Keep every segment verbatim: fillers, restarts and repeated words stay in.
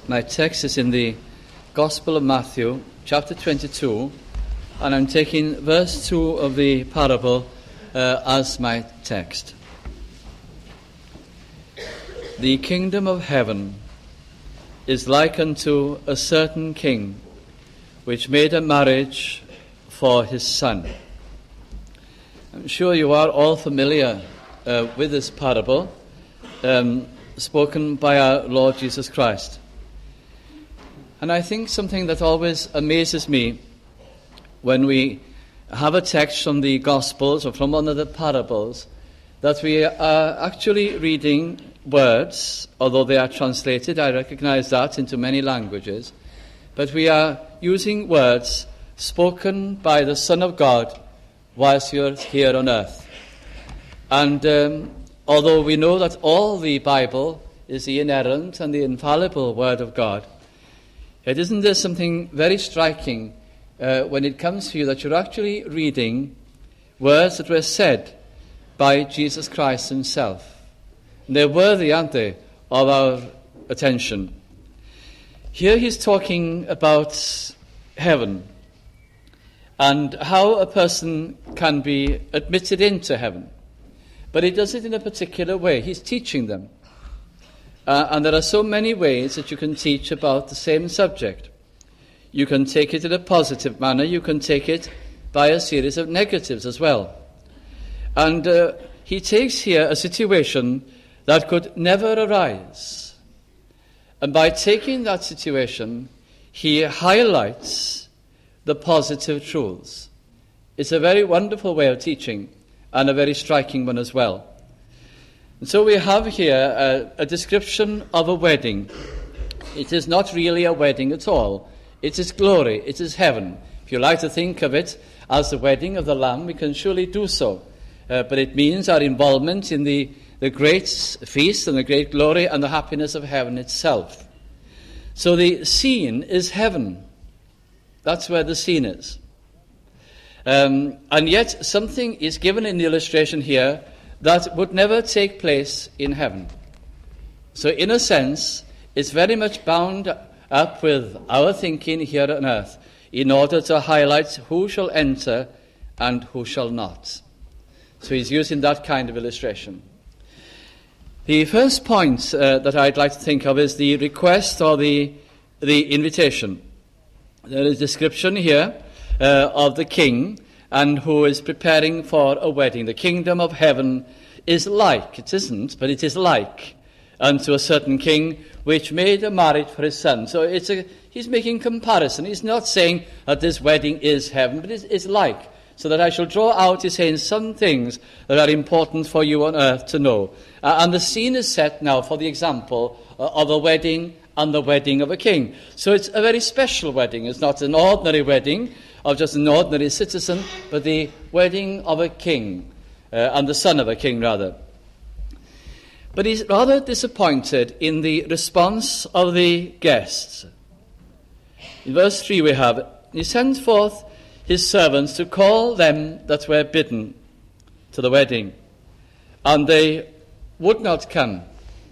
My text is in the Gospel of Matthew, chapter twenty-two, and I'm taking verse two of the parable uh, as my text. The kingdom of heaven is like unto a certain king, which made a marriage for his son. I'm sure you are all familiar uh, with this parable, um, spoken by our Lord Jesus Christ. And I think something that always amazes me when we have a text from the Gospels or from one of the parables, that we are actually reading words, although they are translated, I recognize that, into many languages, but we are using words spoken by the Son of God whilst you're here on earth. And um, although we know that all the Bible is the inerrant and the infallible Word of God, it isn't there something very striking uh, when it comes to you that you're actually reading words that were said by Jesus Christ himself. And they're worthy, aren't they, of our attention. Here he's talking about heaven and how a person can be admitted into heaven. But he does it in a particular way. He's teaching them. Uh, and there are so many ways that you can teach about the same subject. You can take it in a positive manner. You can take it by a series of negatives as well. And uh, he takes here a situation that could never arise. And by taking that situation, he highlights the positive truths. It's a very wonderful way of teaching and a very striking one as well. And so we have here a, a description of a wedding. It is not really a wedding at all. It is glory. It is heaven. If you like to think of it as the wedding of the Lamb, we can surely do so. Uh, but it means our involvement in the, the great feast and the great glory and the happiness of heaven itself. So the scene is heaven. That's where the scene is. Um, and yet something is given in the illustration here that would never take place in heaven. So in a sense, it's very much bound up with our thinking here on earth in order to highlight who shall enter and who shall not. So he's using that kind of illustration. The first point uh, that I'd like to think of is the request or the, the invitation. There is a description here uh, of the king and who is preparing for a wedding. The kingdom of heaven is like, it isn't, but it is like unto a certain king which made a marriage for his son. So it's a, he's making comparison. He's not saying that this wedding is heaven, but it's, it's like. So that I shall draw out, he's saying, some things that are important for you on earth to know. Uh, and the scene is set now for the example uh, of a wedding and the wedding of a king. So it's a very special wedding. It's not an ordinary wedding of just an ordinary citizen, but the wedding of a king, uh, and the son of a king, rather. But he's rather disappointed in the response of the guests. In verse three we have, he sent forth his servants to call them that were bidden to the wedding, and they would not come.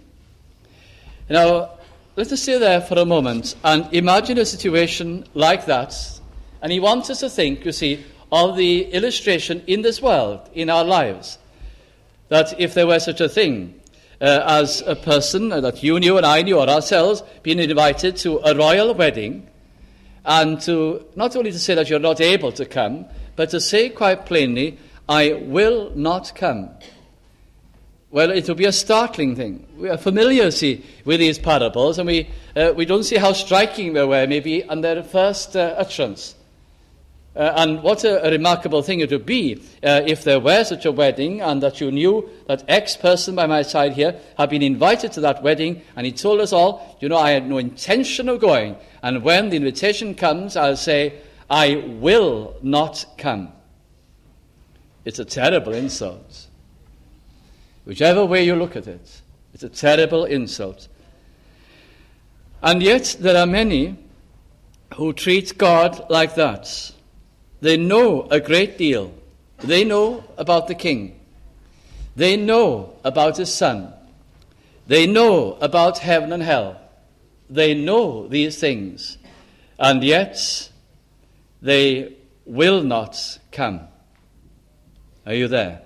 Now, let us stay there for a moment and imagine a situation like that. And he wants us to think, you see, of the illustration in this world, in our lives, that if there were such a thing uh, as a person uh, that you knew and I knew or ourselves being invited to a royal wedding, and to not only to say that you're not able to come, but to say quite plainly, I will not come. Well, it will be a startling thing. We are familiar, see, with these parables, and we uh, we don't see how striking they were, maybe, on their first uh, utterance. Uh, and what a, a remarkable thing it would be uh, if there were such a wedding and that you knew that X person by my side here had been invited to that wedding, and he told us all, you know, I had no intention of going. And when the invitation comes, I'll say, I will not come. It's a terrible insult. Whichever way you look at it, it's a terrible insult. And yet there are many who treat God like that. They know a great deal. They know about the king. They know about his son. They know about heaven and hell. they know these things, and yet they will not come. Are you there?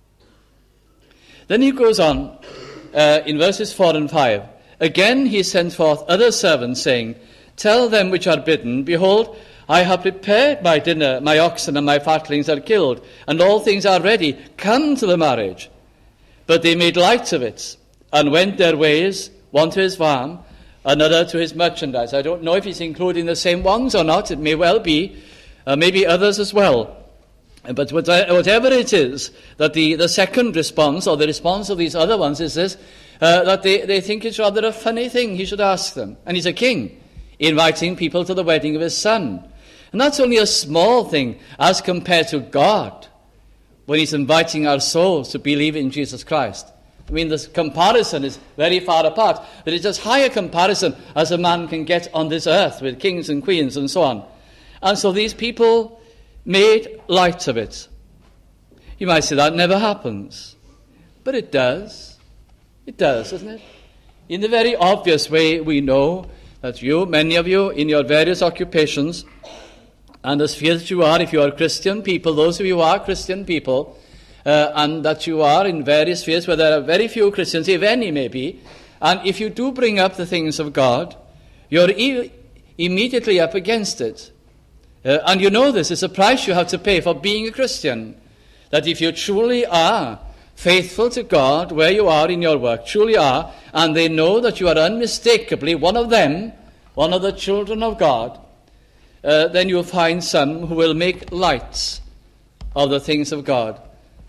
Then he goes on uh, in verses four and five. Again he sent forth other servants, saying, Tell them which are bidden, Behold, I have prepared my dinner, my oxen and my fatlings are killed, and all things are ready. Come to the marriage. But they made light of it, and went their ways, one to his farm, another to his merchandise. I don't know if he's including the same ones or not. It may well be, uh, maybe others as well. But whatever it is, that the, the second response, or the response of these other ones, is this, uh, that they, they think it's rather a funny thing he should ask them. And he's a king, inviting people to the wedding of his son. And that's only a small thing as compared to God, when he's inviting our souls to believe in Jesus Christ. I mean, this comparison is very far apart, but it's as high a comparison as a man can get on this earth with kings and queens and so on. And so these people made light of it. You might say that never happens, but it does. It does, doesn't it? In the very obvious way, we know that you, many of you, in your various occupations, and as few as you are, if you are Christian people, those of you who are Christian people, uh, and that you are in various spheres where there are very few Christians, if any maybe, and if you do bring up the things of God, you're e- immediately up against it. Uh, and you know this is a price you have to pay for being a Christian. That if you truly are faithful to God where you are in your work, truly are, and they know that you are unmistakably one of them, one of the children of God, uh, then you'll find some who will make light of the things of God.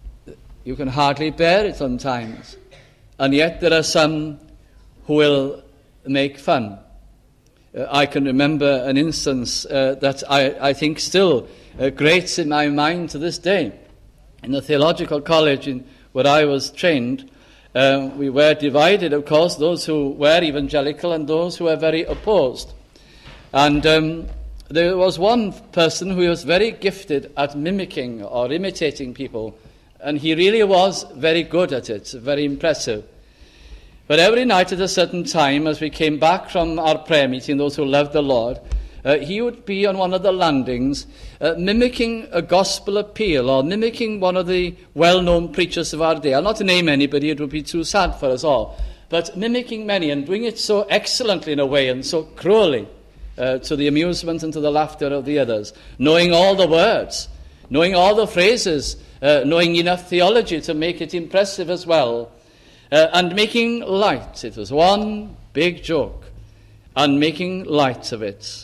You can hardly bear it sometimes. And yet there are some who will make fun. Uh, I can remember an instance uh, that I, I think still uh, grates in my mind to this day. In the theological college in, where I was trained, uh, we were divided, of course, those who were evangelical and those who were very opposed. And um, there was one person who was very gifted at mimicking or imitating people, and he really was very good at it, very impressive. But every night at a certain time, as we came back from our prayer meeting, those who loved the Lord, uh, he would be on one of the landings uh, mimicking a gospel appeal or mimicking one of the well-known preachers of our day. I'll not name anybody, it would be too sad for us all. But mimicking many and doing it so excellently in a way and so cruelly uh, to the amusement and to the laughter of the others. Knowing all the words, knowing all the phrases, uh, knowing enough theology to make it impressive as well. Uh, and making light. It was one big joke. And making light of it.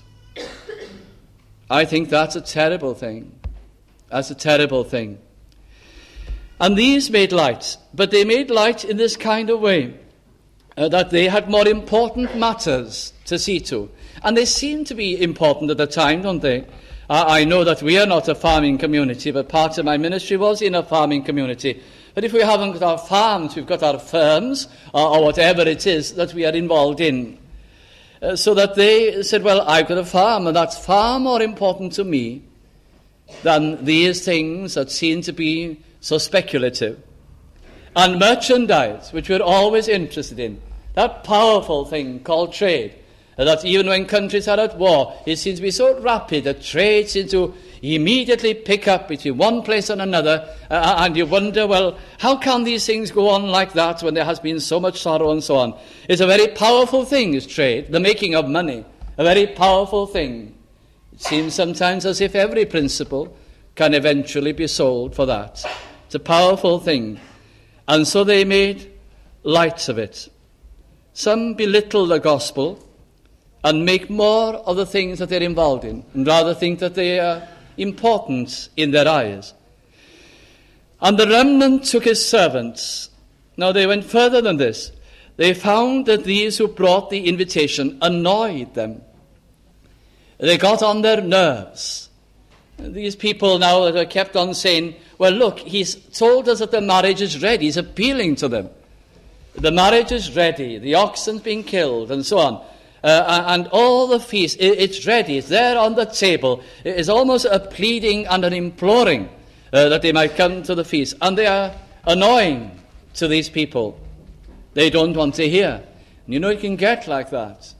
I think that's a terrible thing. That's a terrible thing. And these made light. But they made light in this kind of way. Uh, that they had more important matters to see to. And they seemed to be important at the time, don't they? I, I know that we are not a farming community, but part of my ministry was in a farming community. But if we haven't got our farms, we've got our firms, or, or whatever it is that we are involved in. Uh, so that they said, well, I've got a farm, and that's far more important to me than these things that seem to be so speculative. And merchandise, which we're always interested in, that powerful thing called trade, uh, that even when countries are at war, it seems to be so rapid that trade seems to immediately pick up between one place and another, uh, and you wonder, well, how can these things go on like that when there has been so much sorrow and so on? It's a very powerful thing, is trade, the making of money, a very powerful thing. It seems sometimes as if every principle can eventually be sold for that. It's a powerful thing. And so they made light of it. Some belittle the gospel and make more of the things that they're involved in, and rather think that they are important in their eyes. And the remnant took his servants. Now they went further than this. They found that these who brought the invitation annoyed them. They got on their nerves. These people now that are kept on saying, well, look, he's told us that the marriage is ready. He's appealing to them. The marriage is ready. The oxen's being killed and so on. Uh, and all the feast, it, it's ready, it's there on the table. It is almost a pleading and an imploring uh, that they might come to the feast. And they are annoying to these people. They don't want to hear. And you know, it can get like that.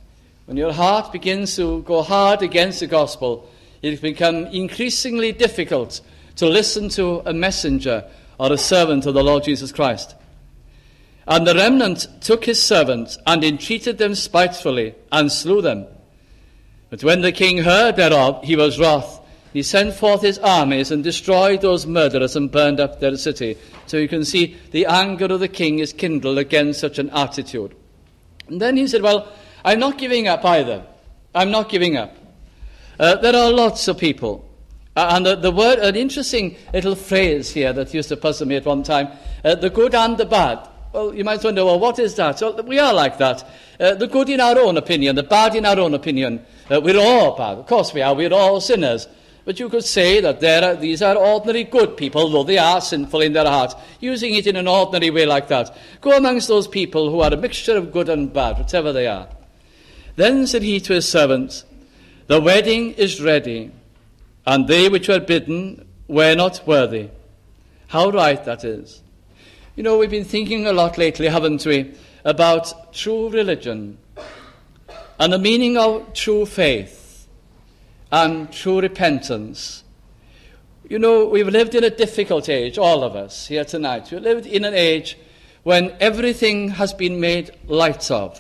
When your heart begins to go hard against the gospel, it becomes increasingly difficult to listen to a messenger or a servant of the Lord Jesus Christ. And the remnant took his servants and entreated them spitefully and slew them. But when the king heard thereof, he was wroth. He sent forth his armies and destroyed those murderers and burned up their city. So you can see the anger of the king is kindled against such an attitude. And then he said, well, I'm not giving up either. I'm not giving up. Uh, there are lots of people. Uh, and the, the word, an interesting little phrase here that used to puzzle me at one time, uh, the good and the bad. Well, you might wonder, well, what is that? Well, we are like that. Uh, the good in our own opinion, the bad in our own opinion. Uh, we're all bad. Of course we are. We're all sinners. But you could say that there are, these are ordinary good people, though they are sinful in their heart, using it in an ordinary way like that. Go amongst those people who are a mixture of good and bad, whatever they are. Then said he to his servants, the wedding is ready, and they which were bidden were not worthy. How right that is. You know, we've been thinking a lot lately, haven't we, about true religion and the meaning of true faith and true repentance. You know, we've lived in a difficult age, all of us here tonight. We've lived in an age when everything has been made light of.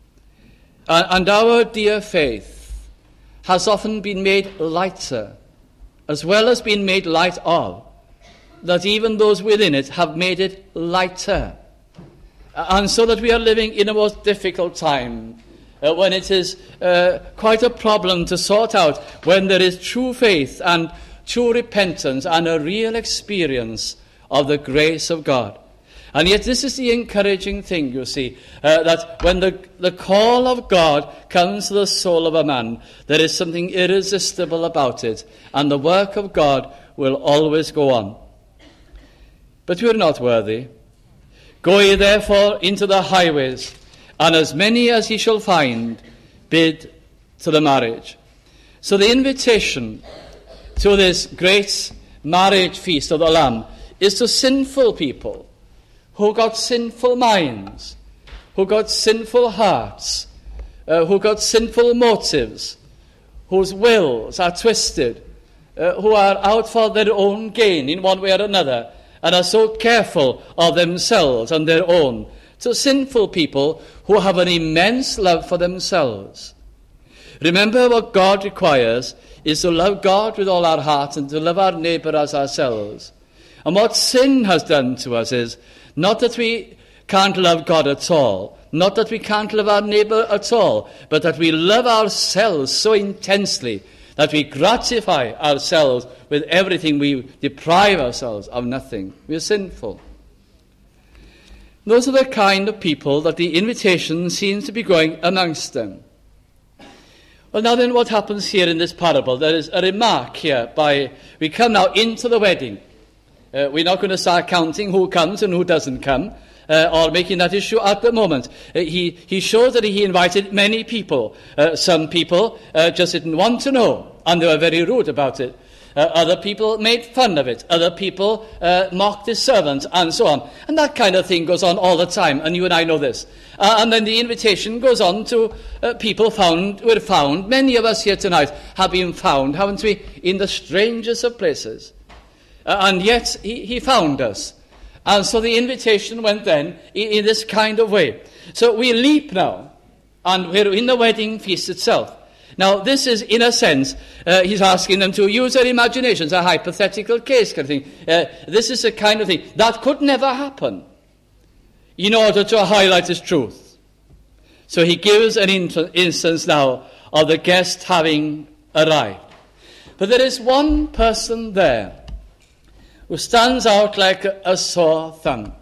And our dear faith has often been made lighter, as well as being made light of, that even those within it have made it lighter. And so that we are living in a most difficult time, uh, when it is uh, quite a problem to sort out when there is true faith and true repentance and a real experience of the grace of God. And yet this is the encouraging thing, you see, uh, that when the, the call of God comes to the soul of a man, there is something irresistible about it, and the work of God will always go on. But we are not worthy. Go ye therefore into the highways, and as many as ye shall find, bid to the marriage. So the invitation to this great marriage feast of the Lamb is to sinful people who got sinful minds, who got sinful hearts, uh, who got sinful motives, whose wills are twisted, uh, who are out for their own gain in one way or another, and are so careful of themselves and their own. To sinful people who have an immense love for themselves. Remember, what God requires is to love God with all our heart and to love our neighbour as ourselves. And what sin has done to us is not that we can't love God at all, not that we can't love our neighbour at all, but that we love ourselves so intensely that we gratify ourselves with everything. We deprive ourselves of nothing. We are sinful. Those are the kind of people that the invitation seems to be going amongst them. Well, now then, what happens here in this parable? There is a remark here by, we come now into the wedding. Uh, we're not going to start counting who comes and who doesn't come, uh, or making that issue at the moment. Uh, he, he shows that he invited many people. Uh, some people uh, just didn't want to know, and they were very rude about it. Uh, other people made fun of it. Other people uh, mocked his servants, and so on. And that kind of thing goes on all the time, and you and I know this. Uh, and then the invitation goes on to uh, people found, were found. Many of us here tonight have been found, haven't we, in the strangest of places. Uh, and yet he, he found us. And so the invitation went then in, in this kind of way. So we leap now, and we're in the wedding feast itself. Now, this is, in a sense, uh, he's asking them to use their imaginations, a hypothetical case kind of thing. Uh, this is a kind of thing that could never happen in order to highlight his truth. So he gives an in- instance now of the guest having arrived. But there is one person there who stands out like a, a sore thumb.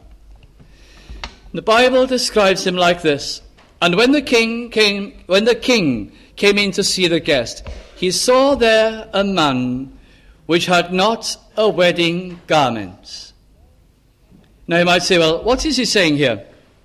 The Bible describes him like this. And when the king came, when the king came in to see the guest, he saw there a man which had not a wedding garment. Now you might say, well, what is he saying here?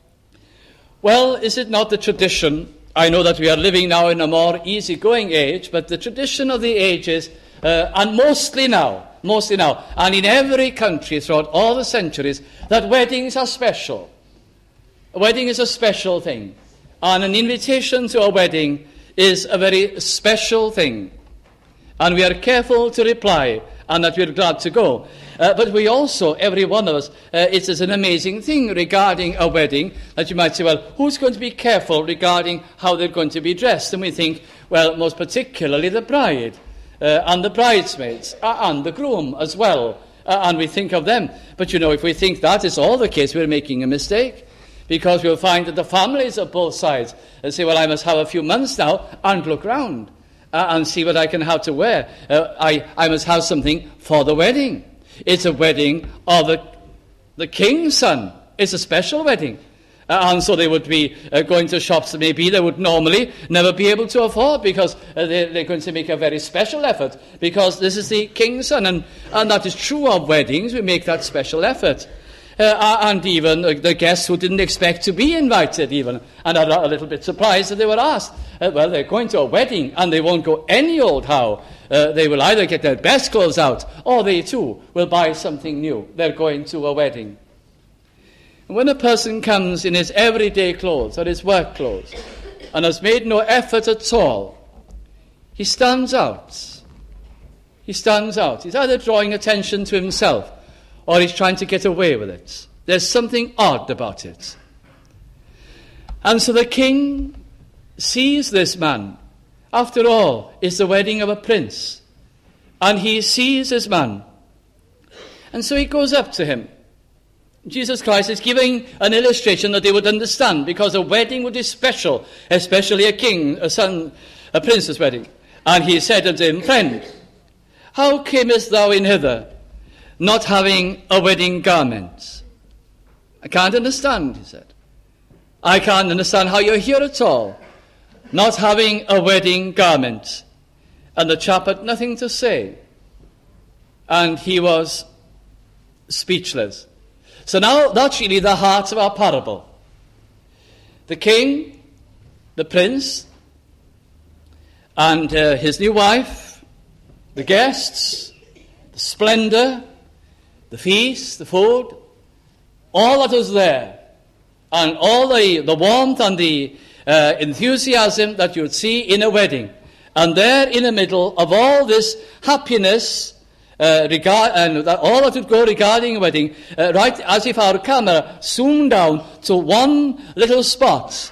Well, is it not the tradition? I know that we are living now in a more easygoing age, but the tradition of the age is, uh, and mostly now, mostly now, and in every country throughout all the centuries, that weddings are special. A wedding is a special thing. And an invitation to a wedding is a very special thing. And we are careful to reply, and that we're glad to go. Uh, but we also, every one of us, uh, it is an amazing thing regarding a wedding, that you might say, well, who's going to be careful regarding how they're going to be dressed? And we think, well, most particularly the bride, uh, and the bridesmaids, uh, and the groom as well. Uh, and we think of them. But you know, if we think that is all the case, we're making a mistake. Because we'll find that the families of both sides uh, say, well, I must have a few months now, and look round. Uh, and see what I can have to wear. Uh, I, I must have something for the wedding. It's a wedding of the, the king's son. It's a special wedding. Uh, and so they would be uh, going to shops that maybe they would normally never be able to afford, because uh, they, they're going to make a very special effort, because this is the king's son. And, and that is true of weddings. We make that special effort. Uh, and even the guests who didn't expect to be invited even, and are a little bit surprised that they were asked. Uh, well, they're going to a wedding, and they won't go any old how. Uh, they will either get their best clothes out, or they too will buy something new. They're going to a wedding. And when a person comes in his everyday clothes, or his work clothes, and has made no effort at all, he stands out. He stands out. He's either drawing attention to himself, or he's trying to get away with it. There's something odd about it. And so the king sees this man. After all, it's the wedding of a prince. And he sees this man. And so he goes up to him. Jesus Christ is giving an illustration that they would understand, because a wedding would be special, especially a king, a son, a prince's wedding. And he said unto him, Friend, how camest thou in hither, not having a wedding garment? I can't understand, he said. I can't understand how you're here at all, not having a wedding garment. And the chap had nothing to say. And he was speechless. So now that's really the heart of our parable. The king, the prince, and uh, his new wife, the guests, the splendor, the feast, the food, all that was there, and all the, the warmth and the uh, enthusiasm that you would see in a wedding. And there in the middle of all this happiness, uh, regard, and that, all that would go regarding a wedding, uh, right as if our camera zoomed down to one little spot.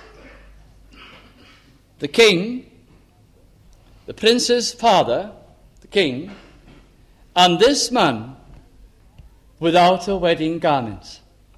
The king, the prince's father, the king, and this man without a wedding garment.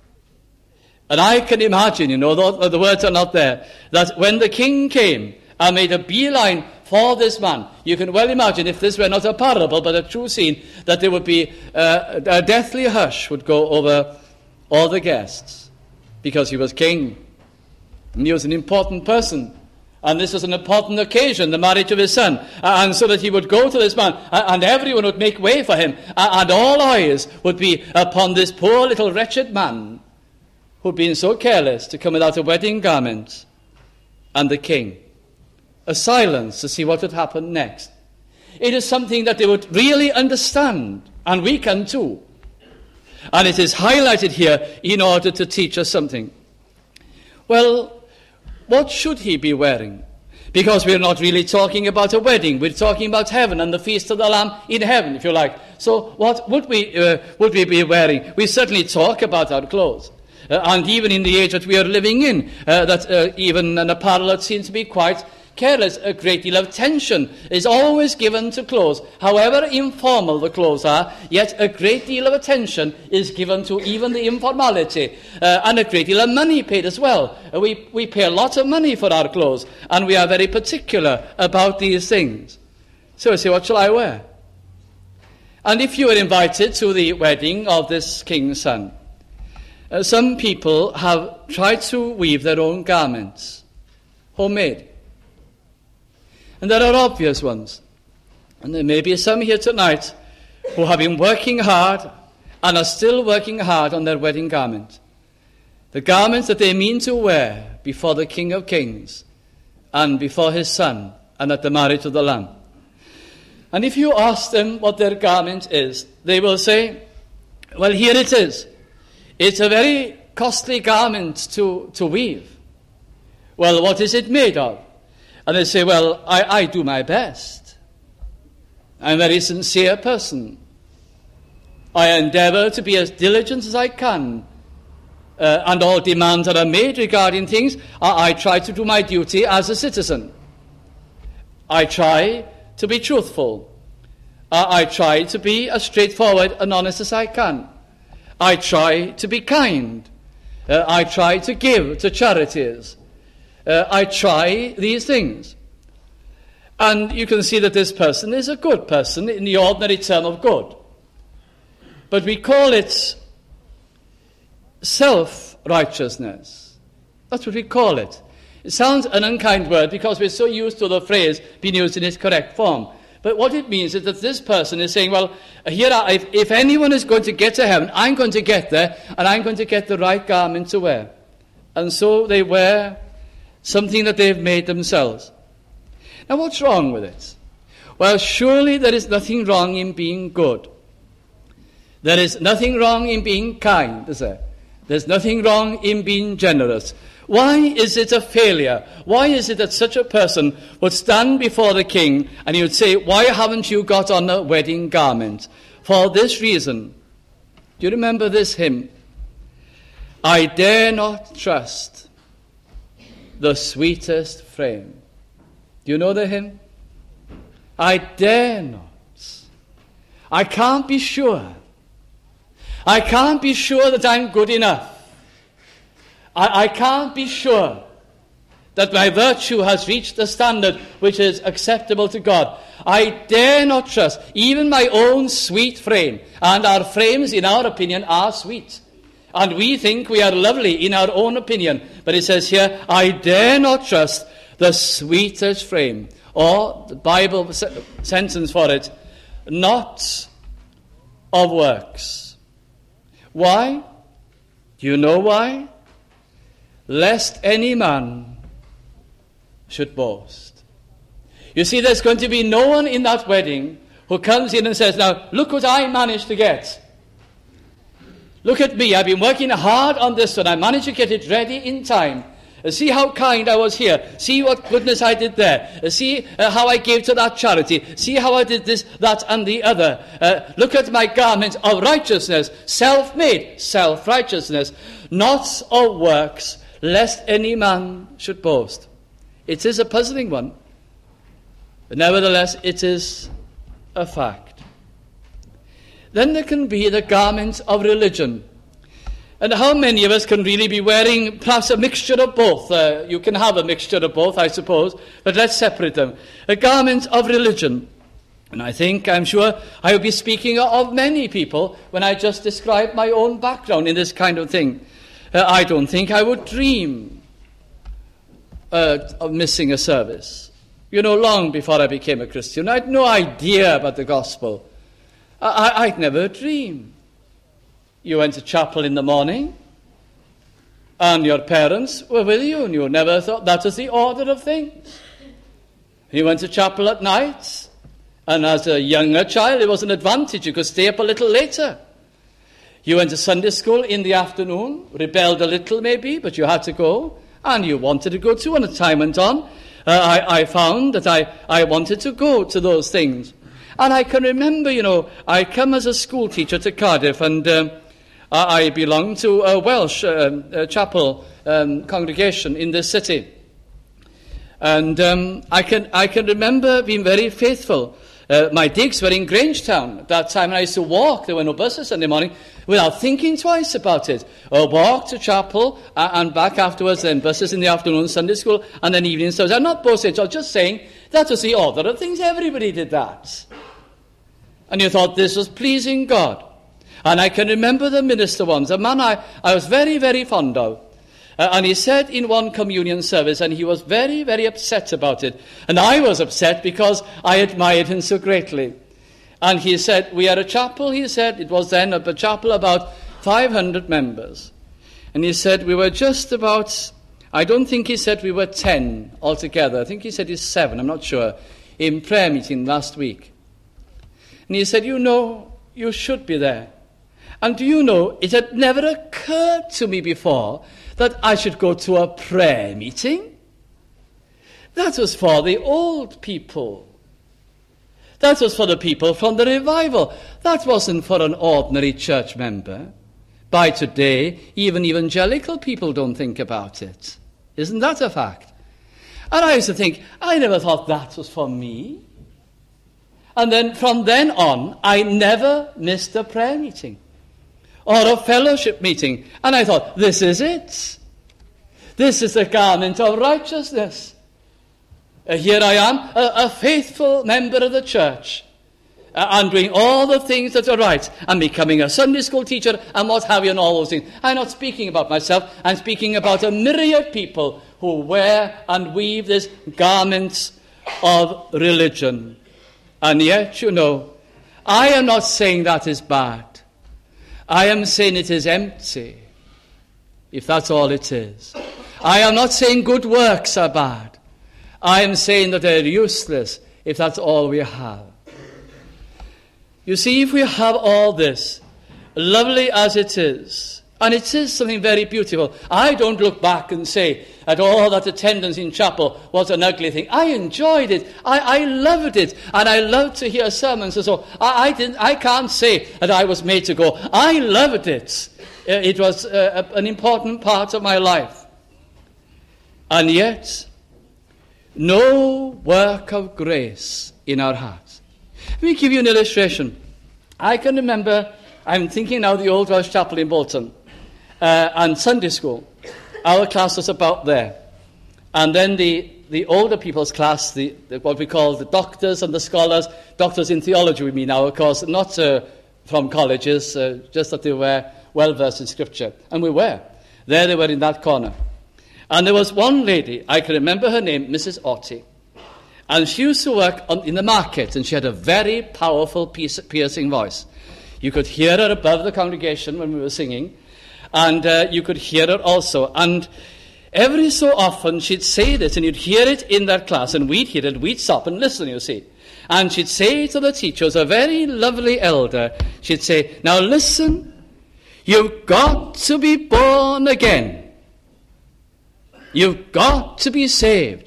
And I can imagine, you know, though the words are not there, that when the king came and made a beeline for this man, you can well imagine, if this were not a parable but a true scene, that there would be uh, a deathly hush would go over all the guests, because he was king, and he was an important person. And this was an important occasion, the marriage of his son. And so that he would go to this man, and everyone would make way for him. And all eyes would be upon this poor little wretched man who'd been so careless to come without a wedding garment. And the king. A silence to see what would happen next. It is something that they would really understand, and we can too. And it is highlighted here in order to teach us something. Well, what should he be wearing? Because we're not really talking about a wedding. We're talking about heaven and the feast of the Lamb in heaven, if you like. So what would we uh, would we be wearing? We certainly talk about our clothes. Uh, and even in the age that we are living in, uh, that uh, even an apparel that seems to be quite careless, a great deal of attention is always given to clothes. However informal the clothes are, yet a great deal of attention is given to even the informality, uh, and a great deal of money paid as well. Uh, we, we pay a lot of money for our clothes, and we are very particular about these things. So I say, what shall I wear? And if you were invited to the wedding of this king's son, uh, some people have tried to weave their own garments, homemade. And there are obvious ones. And there may be some here tonight who have been working hard and are still working hard on their wedding garment. The garments that they mean to wear before the King of Kings and before his son and at the marriage of the Lamb. And if you ask them what their garment is, they will say, well, here it is. It's a very costly garment to, to weave. Well, what is it made of? And they say, well, I, I do my best. I'm a very sincere person. I endeavor to be as diligent as I can. Uh, and all demands that are made regarding things, I, I try to do my duty as a citizen. I try to be truthful. Uh, I try to be as straightforward and honest as I can. I try to be kind. Uh, I try to give to charities. Uh, I try these things. And you can see that this person is a good person in the ordinary term of good. But we call it self-righteousness. That's what we call it. It sounds an unkind word because we're so used to the phrase being used in its correct form. But what it means is that this person is saying, well, here are, if, if anyone is going to get to heaven, I'm going to get there, and I'm going to get the right garment to wear. And so they wear something that they've made themselves. Now, what's wrong with it? Well, surely there is nothing wrong in being good. There is nothing wrong in being kind, is there? There's nothing wrong in being generous. Why is it a failure? Why is it that such a person would stand before the king and he would say, why haven't you got on a wedding garment? For this reason. Do you remember this hymn? I dare not trust the sweetest frame. Do you know the hymn? I dare not. I can't be sure. I can't be sure that I'm good enough. I, I can't be sure that my virtue has reached the standard which is acceptable to God. I dare not trust even my own sweet frame. And our frames, in our opinion, are sweet. And we think we are lovely in our own opinion. But it says here, I dare not trust the sweetest frame. Or the Bible sentence for it, not of works. Why? Do you know why? Lest any man should boast. You see, there's going to be no one in that wedding who comes in and says, now, look what I managed to get. Look at me, I've been working hard on this one. I managed to get it ready in time. Uh, see how kind I was here. See what goodness I did there. Uh, see uh, how I gave to that charity. See how I did this, that, and the other. Uh, look at my garment of righteousness, self-made, self-righteousness, not of works, lest any man should boast. It is a puzzling one, but nevertheless it is a fact. Then there can be the garment of religion. And how many of us can really be wearing perhaps a mixture of both? Uh, you can have a mixture of both, I suppose, but let's separate them. A garment of religion. And I think, I'm sure, I will be speaking of many people when I just describe my own background in this kind of thing. Uh, I don't think I would dream uh, of missing a service. You know, long before I became a Christian, I had no idea about the gospel. I, I, I'd never dreamed. You went to chapel in the morning, and your parents were with you, and you never thought that was the order of things. You went to chapel at night, and as a younger child, it was an advantage. You could stay up a little later. You went to Sunday school in the afternoon, rebelled a little maybe, but you had to go, and you wanted to go too, and as time went on, uh, I, I found that I, I wanted to go to those things. And I can remember, you know, I come as a school teacher to Cardiff, and um, I belong to a Welsh uh, uh, chapel um, congregation in this city. And um, I can I can remember being very faithful. Uh, my digs were in Grangetown at that time, and I used to walk. There were no buses Sunday morning without thinking twice about it. Or walk to chapel uh, and back afterwards, then buses in the afternoon, Sunday school, and then evening service. I'm not boasting, I'm just saying that was the order of things. Everybody did that. And you thought this was pleasing God. And I can remember the minister once, a man I, I was very, very fond of. Uh, and he said in one communion service, and he was very, very upset about it. And I was upset because I admired him so greatly. And he said, we are a chapel, he said, it was then a chapel about five hundred members. And he said, we were just about, I don't think he said we were ten altogether. I think he said he's seven, I'm not sure, in prayer meeting last week. And he said, you know, you should be there. And do you know, it had never occurred to me before that I should go to a prayer meeting. That was for the old people. That was for the people from the revival. That wasn't for an ordinary church member. By today, even evangelical people don't think about it. Isn't that a fact? And I used to think, I never thought that was for me. And then from then on, I never missed a prayer meeting or a fellowship meeting. And I thought, this is it. This is the garment of righteousness. Uh, here I am, a, a faithful member of the church, uh, and doing all the things that are right, and becoming a Sunday school teacher, and what have you, and all those things. I'm not speaking about myself. I'm speaking about a myriad people who wear and weave these garments of religion. And yet, you know, I am not saying that is bad. I am saying it is empty, if that's all it is. I am not saying good works are bad. I am saying that they're useless if that's all we have. You see, if we have all this, lovely as it is, and it is something very beautiful, I don't look back and say that all that attendance in chapel was an ugly thing. I enjoyed it. I, I loved it. And I loved to hear sermons. And so I, I, didn't, I can't say that I was made to go. I loved it. It was uh, an important part of my life. And yet, no work of grace in our hearts. Let me give you an illustration. I can remember, I'm thinking now of the Old Welsh Chapel in Bolton, uh, and Sunday school. Our class was about there. And then the, the older people's class, the, the what we call the doctors and the scholars, doctors in theology we mean now, of course, not uh, from colleges, uh, just that they were well-versed in Scripture. And we were. There they were in that corner. And there was one lady, I can remember her name, Missus Otti. And she used to work on, in the market, and she had a very powerful, piercing voice. You could hear her above the congregation when we were singing, and uh, you could hear her also. And every so often she'd say this, and you'd hear it in that class, and we'd hear it, we'd stop and listen, you see. And she'd say to the teachers, a very lovely elder, she'd say, now listen, you've got to be born again. You've got to be saved.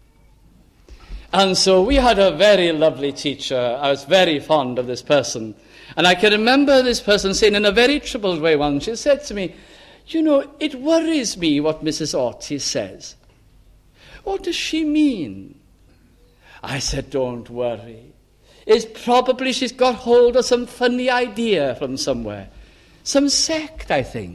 And so we had a very lovely teacher. I was very fond of this person. And I can remember this person saying in a very troubled way once, she said to me, you know, it worries me what Missus Otti says. What does she mean? I said, don't worry. It's probably she's got hold of some funny idea from somewhere. Some sect, I think.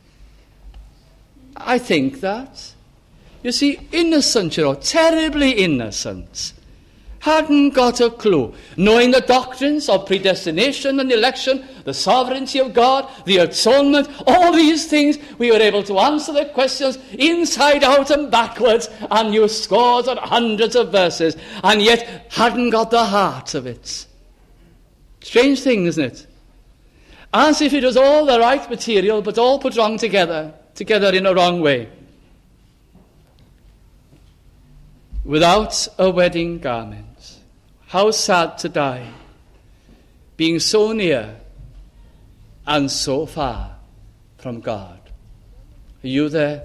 I think that. You see, innocent, you know, terribly innocent. Hadn't got a clue. Knowing the doctrines of predestination and election, the sovereignty of God, the atonement, all these things, we were able to answer the questions inside out and backwards, and knew scores and hundreds of verses, and yet hadn't got the heart of it. Strange thing, isn't it? As if it was all the right material, but all put wrong together, together in a wrong way. Without a wedding garment, how sad to die, being so near and so far from God. Are you there?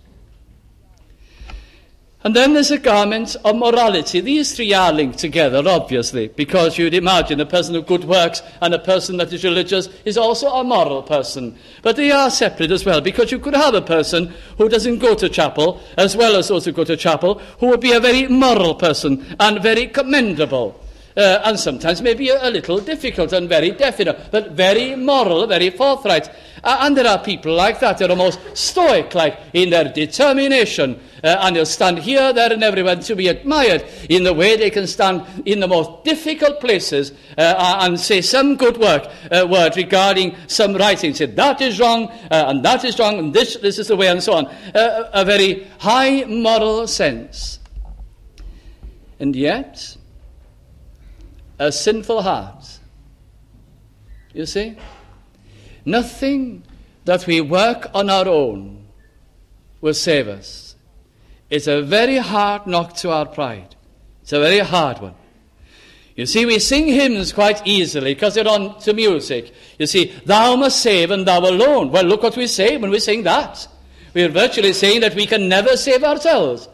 And then there's a garment of morality. These three are linked together, obviously, because you'd imagine a person of good works and a person that is religious is also a moral person. But they are separate as well, because you could have a person who doesn't go to chapel, as well as those who go to chapel, who would be a very moral person and very commendable. Uh, and sometimes maybe a, a little difficult and very definite, but very moral, very forthright. Uh, and there are people like that. They're almost stoic, like in their determination. Uh, and they'll stand here, there, and everywhere to be admired in the way they can stand in the most difficult places uh, and say some good work, uh, word regarding some writing. Say, that is wrong, uh, and that is wrong, and this, this is the way, and so on. Uh, a very high moral sense. And yet, a sinful heart. You see? Nothing that we work on our own will save us. It's a very hard knock to our pride. It's a very hard one. You see, we sing hymns quite easily because they're on to music. You see, thou must save and thou alone. Well, look what we say when we sing that. We're virtually saying that we can never save ourselves.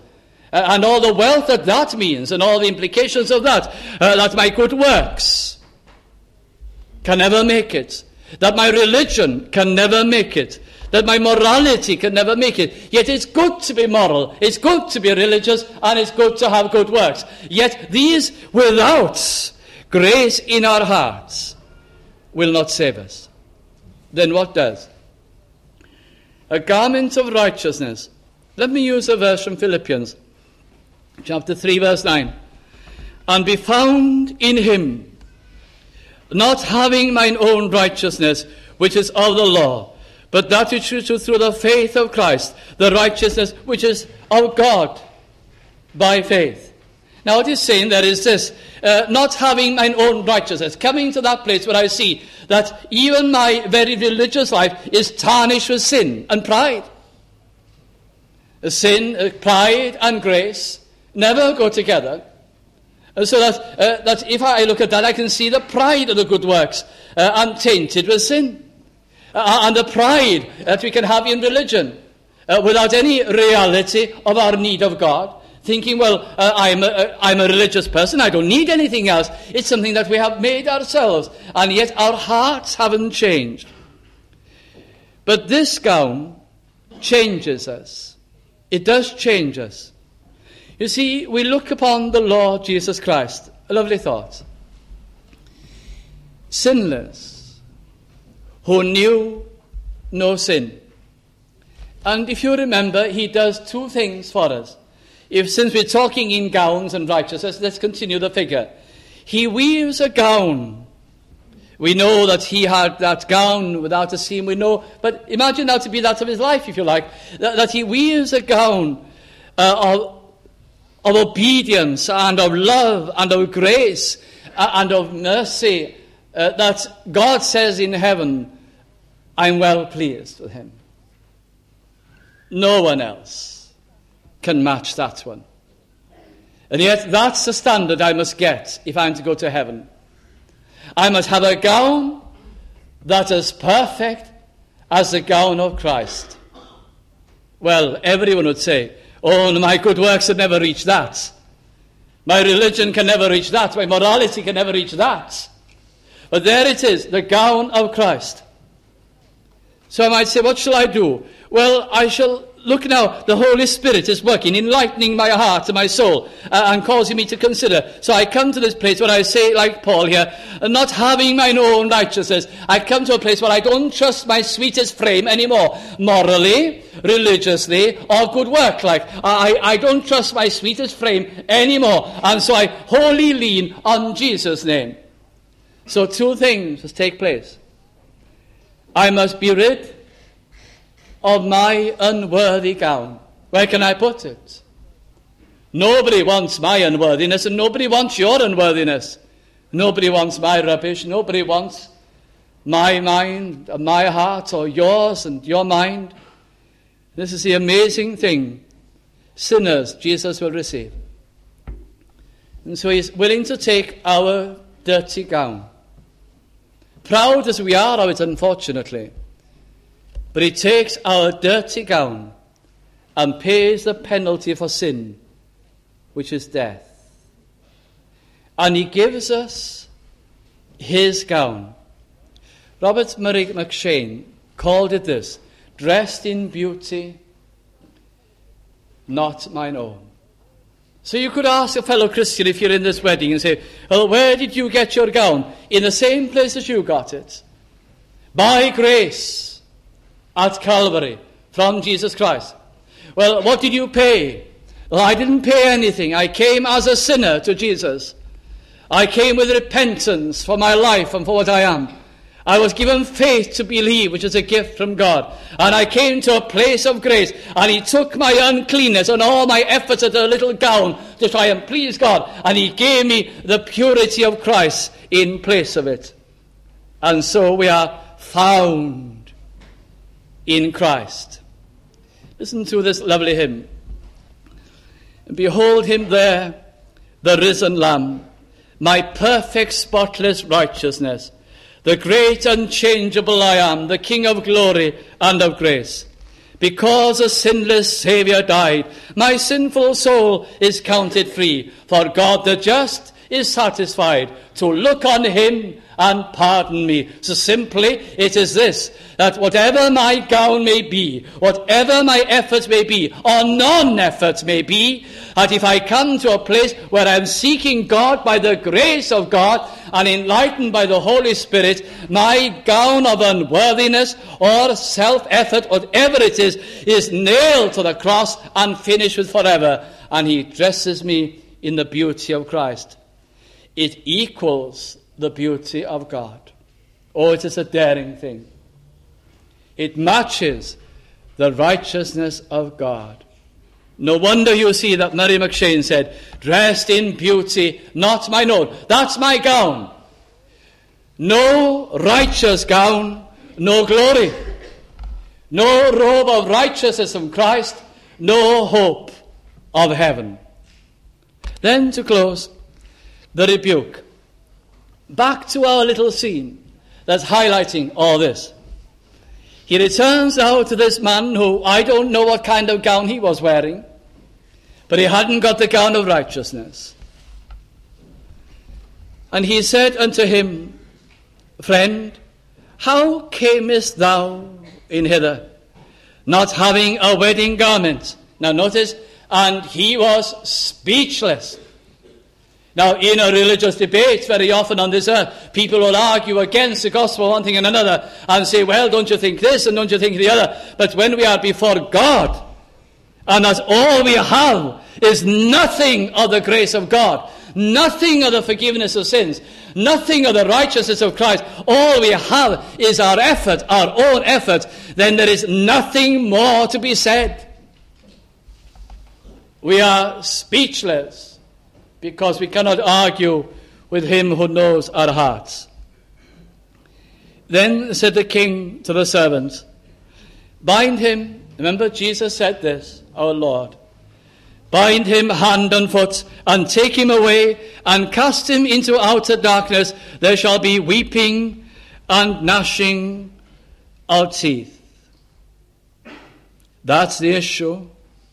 uh, and all the wealth that that means, and all the implications of that, uh, that my good works can never make it, that my religion can never make it, that my morality can never make it. Yet it's good to be moral, it's good to be religious, and it's good to have good works. Yet these, without grace in our hearts, will not save us. Then what does? A garment of righteousness. Let me use a verse from Philippians, chapter three, verse nine. And be found in him, not having mine own righteousness, which is of the law, but that which is through the faith of Christ, the righteousness which is of God by faith. Now what he's saying there is this, uh, not having mine own righteousness, coming to that place where I see that even my very religious life is tarnished with sin and pride. Sin, uh, pride and grace never go together. And so that, uh, that if I look at that, I can see the pride of the good works uh, untainted with sin. Uh, and the pride that we can have in religion uh, without any reality of our need of God. Thinking, well, uh, I'm, a, I'm a religious person, I don't need anything else. It's something that we have made ourselves, and yet our hearts haven't changed. But this gown changes us. It does change us. You see, we look upon the Lord Jesus Christ, a lovely thought, sinless, who knew no sin. And if you remember, he does two things for us. If, since we're talking in gowns and righteousness, let's continue the figure. He weaves a gown. We know that he had that gown without a seam, we know, but imagine now to be that of his life, if you like, that, that he weaves a gown uh, of, of obedience and of love and of grace uh, and of mercy, uh, that God says in heaven, I'm well pleased with him. No one else can match that one. And yet that's the standard I must get if I'm to go to heaven. I must have a gown that is perfect as the gown of Christ. Well, everyone would say, oh, my good works have never reached that. My religion can never reach that. My morality can never reach that. But there it is, the gown of Christ. So I might say, what shall I do? Well, I shall look now, the Holy Spirit is working, enlightening my heart and my soul, uh, and causing me to consider. So I come to this place where I say, like Paul here, not having mine own righteousness, I come to a place where I don't trust my sweetest frame anymore, morally, religiously, or good work. Like, I, I don't trust my sweetest frame anymore, and so I wholly lean on Jesus' name. So two things must take place. I must be rid of my unworthy gown. Where can I put it? Nobody wants my unworthiness, and nobody wants your unworthiness. Nobody wants my rubbish. Nobody wants my mind, my heart, or yours and your mind. This is the amazing thing. Sinners, Jesus will receive. And so he's willing to take our dirty gown. Proud as we are of it, unfortunately. But he takes our dirty gown and pays the penalty for sin, which is death. And he gives us his gown. Robert Murray McShane called it this: dressed in beauty, not mine own. So you could ask a fellow Christian if you're in this wedding and say, well, where did you get your gown? In the same place as you got it. By grace at Calvary from Jesus Christ. Well, what did you pay? Well, I didn't pay anything. I came as a sinner to Jesus. I came with repentance for my life and for what I am. I was given faith to believe, which is a gift from God. And I came to a place of grace, and he took my uncleanness and all my efforts at a little gown to try and please God, and he gave me the purity of Christ in place of it. And so we are found in Christ. Listen to this lovely hymn. Behold him there, the risen Lamb, my perfect spotless righteousness, the great unchangeable I am, the King of glory and of grace. Because a sinless Saviour died, my sinful soul is counted free. For God the just is satisfied to look on him and pardon me. So simply it is this, that whatever my gown may be, whatever my efforts may be, or non-efforts may be, that if I come to a place where I'm seeking God by the grace of God and enlightened by the Holy Spirit, my gown of unworthiness or self-effort, whatever it is, is nailed to the cross and finished with forever. And he dresses me in the beauty of Christ. It equals the beauty of God. Oh, it is a daring thing. It matches the righteousness of God. No wonder you see that Mary McShane said, dressed in beauty, not mine own. That's my gown. No righteous gown, no glory. No robe of righteousness from Christ, no hope of heaven. Then to close, the rebuke. Back to our little scene that's highlighting all this. He returns now to this man who, I don't know what kind of gown he was wearing, but he hadn't got the gown of righteousness. And he said unto him, Friend, how camest thou in hither, not having a wedding garment? Now notice, and he was speechless. Now, in a religious debate, very often on this earth, people will argue against the gospel one thing and another and say, well, don't you think this and don't you think the other? But when we are before God, and that all we have is nothing of the grace of God, nothing of the forgiveness of sins, nothing of the righteousness of Christ, all we have is our effort, our own effort, then there is nothing more to be said. We are speechless, because we cannot argue with him who knows our hearts. Then said the king to the servants, bind him. Remember, Jesus said this, our Lord. Bind him hand and foot, and take him away, and cast him into outer darkness. There shall be weeping and gnashing of teeth. That's the issue.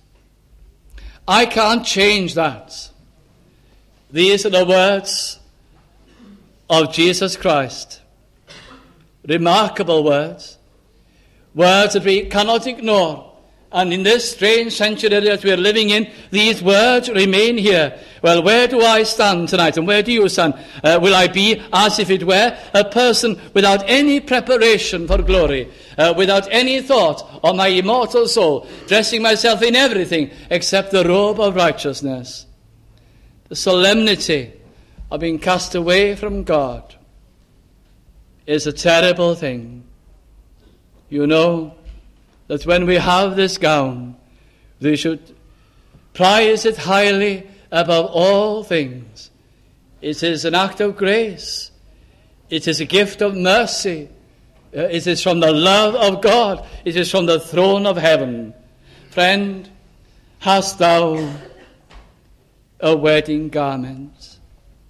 I can't change that. These are the words of Jesus Christ. Remarkable words. Words that we cannot ignore. And in this strange century that we are living in, these words remain here. Well, where do I stand tonight? And where do you stand? Uh, will I be, as if it were, a person without any preparation for glory, uh, without any thought of my immortal soul, dressing myself in everything except the robe of righteousness? The solemnity of being cast away from God is a terrible thing. You know that when we have this gown, we should prize it highly above all things. It is an act of grace. It is a gift of mercy. It is from the love of God. It is from the throne of heaven. Friend, hast thou a wedding garment?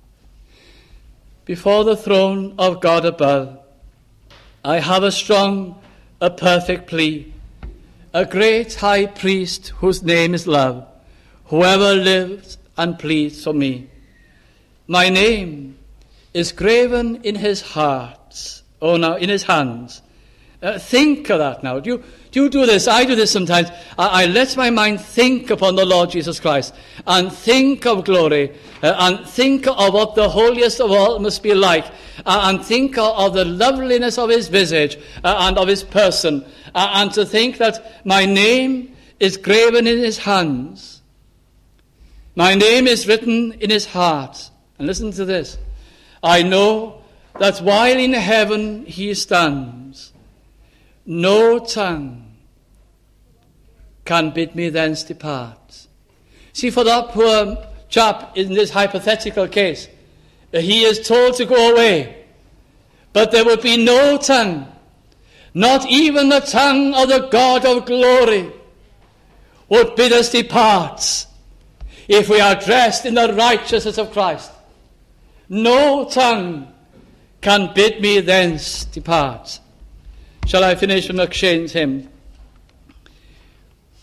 Before the throne of God above, I have a strong, a perfect plea, a great high priest whose name is love, whoever lives and pleads for me. My name is graven in his heart, oh now, in his hands. Uh, think of that now. Do you, do you do this? I do this sometimes. I, I let my mind think upon the Lord Jesus Christ and think of glory uh, and think of what the holiest of all must be like uh, and think of, of the loveliness of his visage uh, and of his person uh, and to think that my name is graven in his hands. My name is written in his heart. And listen to this. I know that while in heaven he stands, no tongue can bid me thence depart. See, for that poor chap in this hypothetical case, he is told to go away, but there would be no tongue, not even the tongue of the God of glory, would bid us depart if we are dressed in the righteousness of Christ. No tongue can bid me thence depart. Shall I finish with McShane's hymn?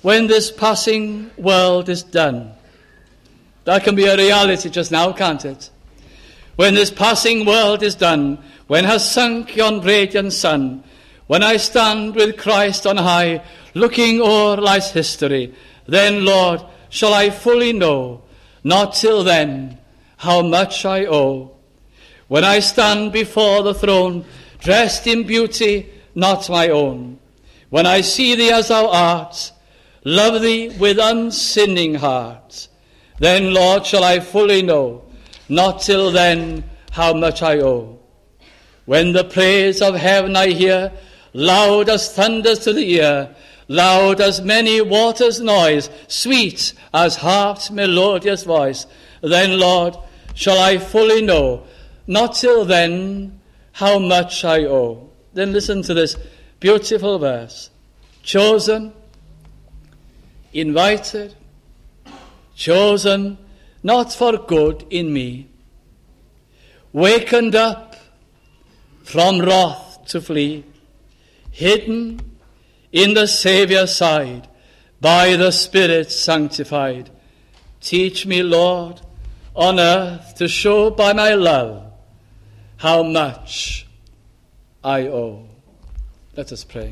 when this passing world is done. That can be a reality just now, can't it? When this passing world is done, when has sunk yon radiant sun, when I stand with Christ on high, looking o'er life's history, then, Lord, shall I fully know, not till then, how much I owe. When I stand before the throne, dressed in beauty not my own, when I see thee as thou art, love thee with unsinning heart, then, Lord, shall I fully know, not till then, how much I owe. When the praise of heaven I hear, loud as thunders to the ear, loud as many waters' noise, sweet as harp's melodious voice, then, Lord, shall I fully know, not till then, how much I owe. Then listen to this beautiful verse. Chosen, invited, chosen not for good in me, wakened up from wrath to flee, hidden in the Saviour's side, by the Spirit sanctified. Teach me, Lord, on earth to show by my love how much I owe. Let us pray.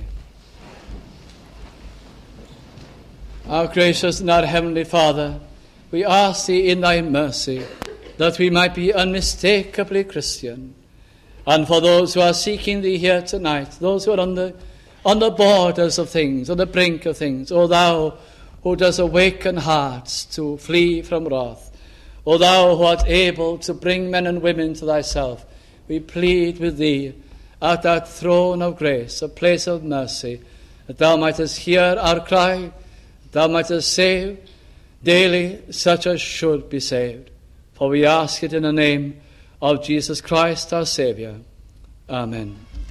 Our gracious and our heavenly Father, we ask thee in thy mercy that we might be unmistakably Christian. And for those who are seeking thee here tonight, those who are on the, on the borders of things, on the brink of things, O thou who dost awaken hearts to flee from wrath, O thou who art able to bring men and women to thyself, we plead with thee at that throne of grace, a place of mercy, that thou mightest hear our cry, that thou mightest save daily such as should be saved. For we ask it in the name of Jesus Christ our Saviour. Amen.